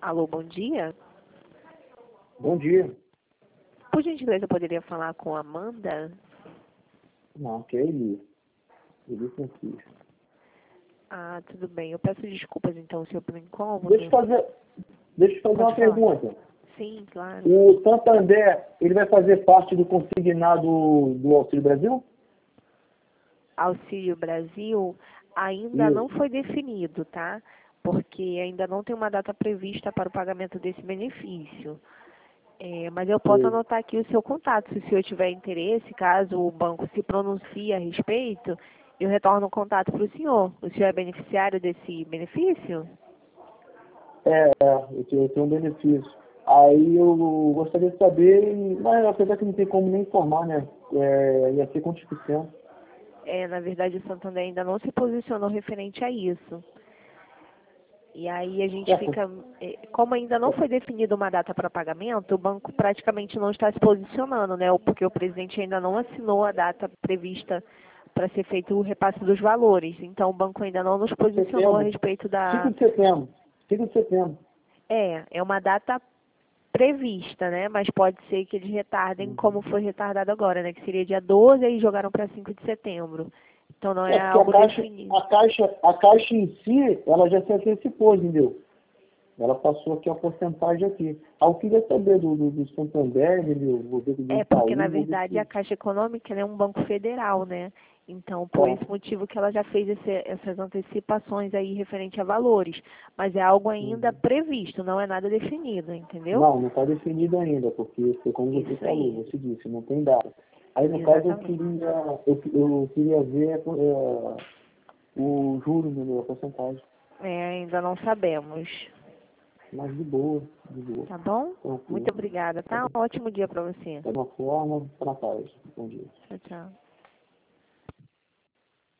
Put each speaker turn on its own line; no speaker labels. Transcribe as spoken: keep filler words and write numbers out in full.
Alô, bom dia.
Bom dia.
Por gentileza, eu poderia falar com a Amanda?
Não, que é Eli. Eli Francisco.
Ah, tudo bem. Eu peço desculpas, então, senhor, pelo incômodo.
Deixa eu fazer, deixa eu fazer
Pode
uma
falar.
pergunta.
Sim, claro.
O Santander, ele vai fazer parte do consignado do Auxílio Brasil?
Auxílio Brasil ainda não
Isso.
foi definido, tá? Porque ainda não tem uma data prevista para o pagamento desse benefício. É, mas eu posso
Sei.
anotar aqui o seu contato, se o senhor tiver interesse, caso o banco se pronuncie a respeito, eu retorno o contato para o senhor. O senhor é beneficiário desse benefício?
É, é, eu tenho, eu tenho um benefício. Aí eu gostaria de saber, mas apesar que não tem como nem informar, né? É, ia ser quantos por cento?
É, na verdade, o Santander ainda não se posicionou referente a isso. E aí a gente
É,
fica, é, como ainda não foi definida uma data para pagamento, o banco praticamente não está se posicionando, né? Porque o presidente ainda não assinou a data prevista para ser feito o repasse dos valores. Então o banco ainda não nos posicionou a
setembro.
respeito
cinco
da.
de setembro. cinco de setembro.
É, é uma data prevista, né? Mas pode ser que eles retardem como
Uhum.
foi retardado agora, né? Que seria dia doze e jogaram para cinco de setembro. Então não é
É, porque a
algo
caixa,
definido.
a caixa, a caixa em si, ela já se antecipou, entendeu? Ela passou aqui a porcentagem aqui. Ah, eu queria saber do, do, do Santander, entendeu? Vou ver do
É, porque na
Itaú, vou ver
verdade a
se...
Caixa Econômica ela é um banco federal, né? Então, por
Tá.
esse motivo que ela já fez esse, essas antecipações aí referente a valores. Mas é algo ainda
Uhum.
previsto, não é nada definido, entendeu?
Não, não está definido ainda, porque foi como você
Isso
falou,
aí,
você disse, não tem data. Aí, no caso, eu
exatamente.
queria, eu, eu queria ver é, o juro, entendeu? A porcentagem.
É, ainda não sabemos.
Mas de boa, de boa.
Tá bom? Muito
Tranquilo.
obrigada,
Tá
tá?
bom.
Um ótimo dia para você.
Da uma forma, para paz. Bom dia.
Tchau, tchau.